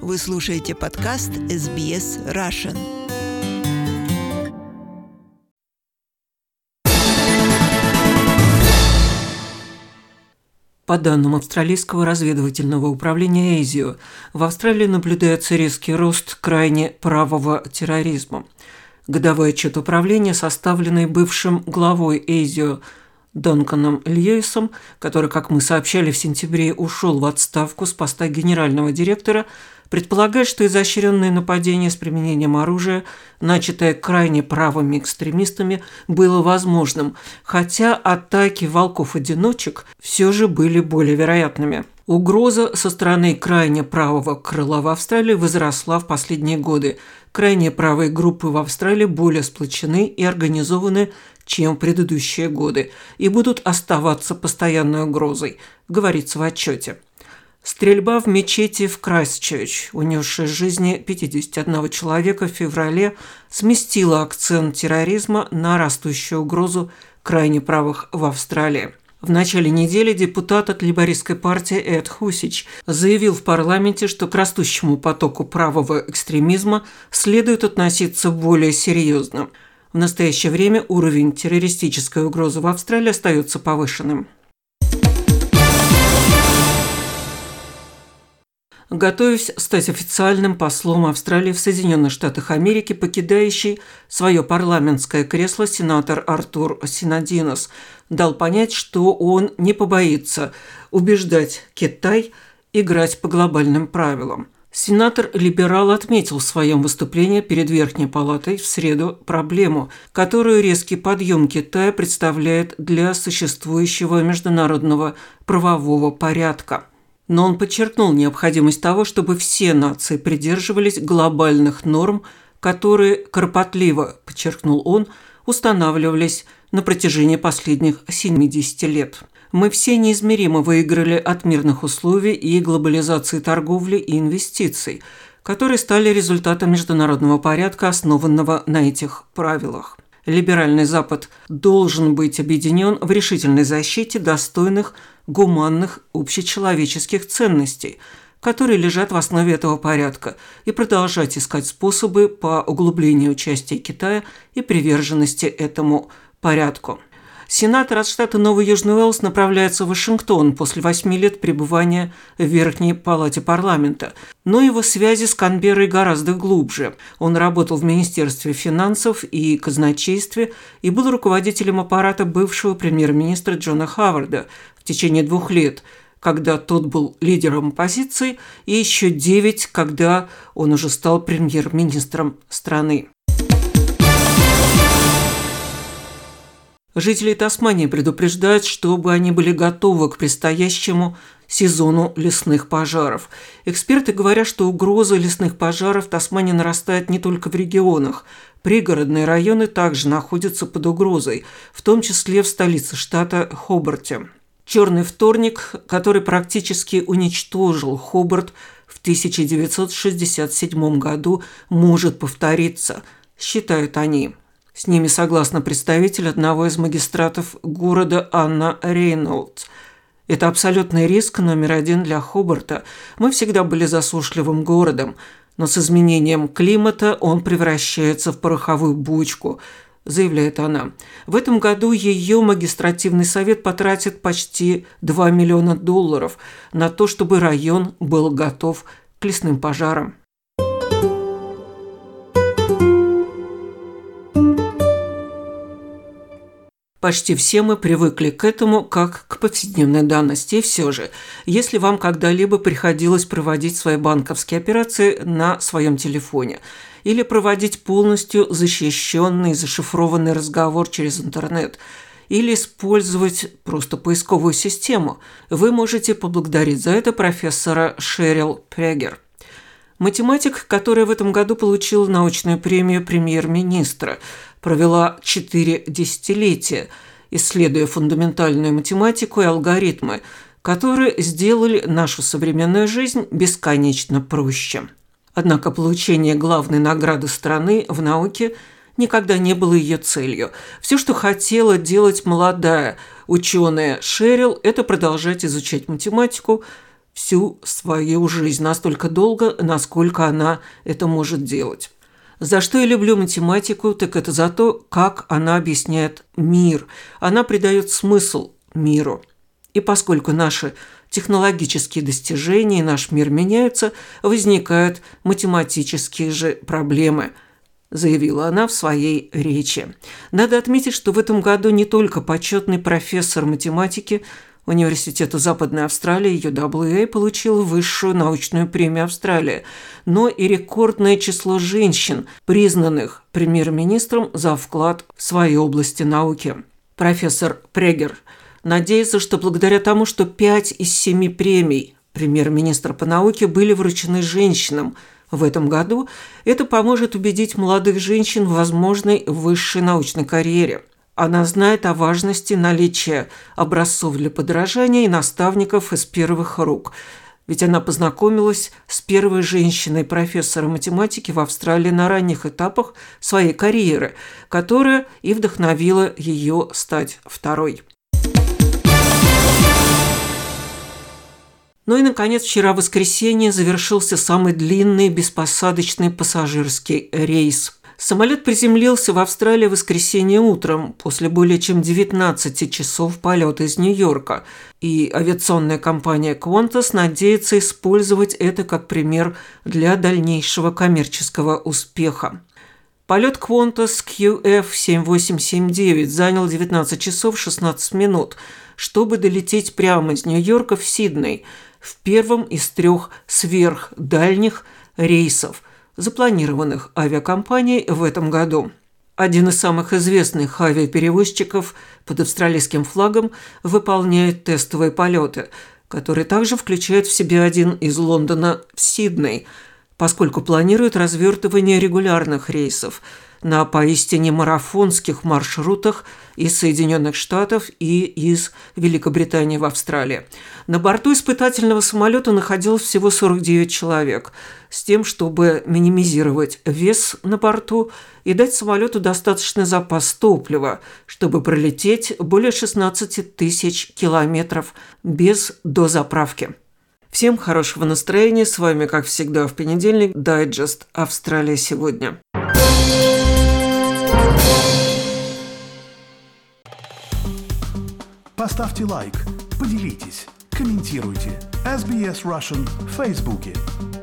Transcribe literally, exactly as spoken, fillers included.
Вы слушаете подкаст эс би эс Russian. По данным австралийского разведывательного управления ЭЙЗИО, в Австралии наблюдается резкий рост крайне правого терроризма. Годовой отчет управления, составленный бывшим главой ЭЙЗИО Дунканом Льюисом, который, как мы сообщали в сентябре, ушел в отставку с поста генерального директора, предполагает, что изощренное нападение с применением оружия, начатое крайне правыми экстремистами, было возможным, хотя атаки волков-одиночек все же были более вероятными. Угроза со стороны крайне правого крыла в Австралии возросла в последние годы. Крайне правые группы в Австралии более сплочены и организованы, чем в предыдущие годы, и будут оставаться постоянной угрозой, говорится в отчете. Стрельба в мечети в Крайстчерч, унесшая жизни пятьдесят одного человека в феврале, сместила акцент терроризма на растущую угрозу крайне правых в Австралии. В начале недели депутат от лейбористской партии Эд Хусич заявил в парламенте, что к растущему потоку правого экстремизма следует относиться более серьезно. В настоящее время уровень террористической угрозы в Австралии остается повышенным. Готовясь стать официальным послом Австралии в Соединенных Штатах Америки, покидающий свое парламентское кресло сенатор Артур Синодинос дал понять, что он не побоится убеждать Китай играть по глобальным правилам. Сенатор-либерал отметил в своем выступлении перед Верхней палатой в среду проблему, которую резкий подъем Китая представляет для существующего международного правового порядка. Но он подчеркнул необходимость того, чтобы все нации придерживались глобальных норм, которые, кропотливо, подчеркнул он, устанавливались на протяжении последних семидесяти лет. Мы все неизмеримо выиграли от мирных условий и глобализации торговли и инвестиций, которые стали результатом международного порядка, основанного на этих правилах. Либеральный Запад должен быть объединен в решительной защите достойных, гуманных, общечеловеческих ценностей, которые лежат в основе этого порядка, и продолжать искать способы по углублению участия Китая и приверженности этому порядку. Сенатор от штата Новый Южный Уэльс направляется в Вашингтон после восьми лет пребывания в Верхней палате парламента, но его связи с Канберрой гораздо глубже. Он работал в Министерстве финансов и казначействе и был руководителем аппарата бывшего премьер-министра Джона Ховарда в течение двух лет, когда тот был лидером оппозиции, и еще девять, когда он уже стал премьер-министром страны. Жители Тасмании предупреждают, чтобы они были готовы к предстоящему сезону лесных пожаров. Эксперты говорят, что угроза лесных пожаров в Тасмании нарастает не только в регионах. Пригородные районы также находятся под угрозой, в том числе в столице штата Хобарте. Черный вторник, который практически уничтожил Хобарт в тысяча девятьсот шестьдесят седьмом году, может повториться, считают они. С ними согласна представитель одного из магистратов города Анна Рейнольдс. Это абсолютный риск номер один для Хобарта. Мы всегда были засушливым городом, но с изменением климата он превращается в пороховую бочку, заявляет она. В этом году ее магистративный совет потратит почти два миллиона долларов на то, чтобы район был готов к лесным пожарам. Почти все мы привыкли к этому как к повседневной данности. И все же, если вам когда-либо приходилось проводить свои банковские операции на своем телефоне или проводить полностью защищенный, зашифрованный разговор через интернет, или использовать просто поисковую систему, вы можете поблагодарить за это профессора Шерил Прегер. Математик, которая в этом году получила научную премию премьер-министра, провела четыре десятилетия, исследуя фундаментальную математику и алгоритмы, которые сделали нашу современную жизнь бесконечно проще. Однако получение главной награды страны в науке никогда не было ее целью. Все, что хотела делать молодая ученая Шерил, это продолжать изучать математику, всю свою жизнь, настолько долго, насколько она это может делать. За что я люблю математику, так это за то, как она объясняет мир. Она придает смысл миру. И поскольку наши технологические достижения и наш мир меняются, возникают математические же проблемы, заявила она в своей речи. Надо отметить, что в этом году не только почетный профессор математики Университета Западной Австралии ю дабл ю эй получил высшую научную премию Австралии, но и рекордное число женщин, признанных премьер-министром за вклад в свои области науки. Профессор Прегер надеется, что благодаря тому, что пять из семи премий премьер-министра по науке были вручены женщинам в этом году, это поможет убедить молодых женщин в возможной высшей научной карьере. Она знает о важности наличия образцов для подражания и наставников из первых рук, ведь она познакомилась с первой женщиной-профессором математики в Австралии на ранних этапах своей карьеры, которая и вдохновила ее стать второй. Ну и, наконец, вчера в воскресенье завершился самый длинный беспосадочный пассажирский рейс. Самолет приземлился в Австралии в воскресенье утром после более чем девятнадцати часов полета из Нью-Йорка, и авиационная компания Qantas надеется использовать это как пример для дальнейшего коммерческого успеха. Полет Qantas кью эф семь восемь семь девять занял девятнадцать часов шестнадцать минут, чтобы долететь прямо из Нью-Йорка в Сидней в первом из трех сверхдальних рейсов, запланированных авиакомпанией в этом году. Один из самых известных авиаперевозчиков под австралийским флагом выполняет тестовые полеты, которые также включают в себя один из Лондона в Сидней, поскольку планирует развертывание регулярных рейсов на поистине марафонских маршрутах из Соединенных Штатов и из Великобритании в Австралии. На борту испытательного самолета находилось всего сорок девять человек, с тем, чтобы минимизировать вес на борту и дать самолету достаточный запас топлива, чтобы пролететь более шестнадцати тысяч километров без дозаправки. Всем хорошего настроения. С вами, как всегда, в понедельник, дайджест «Австралия сегодня». Поставьте лайк, поделитесь, комментируйте. эс би эс Russian в Фейсбуке.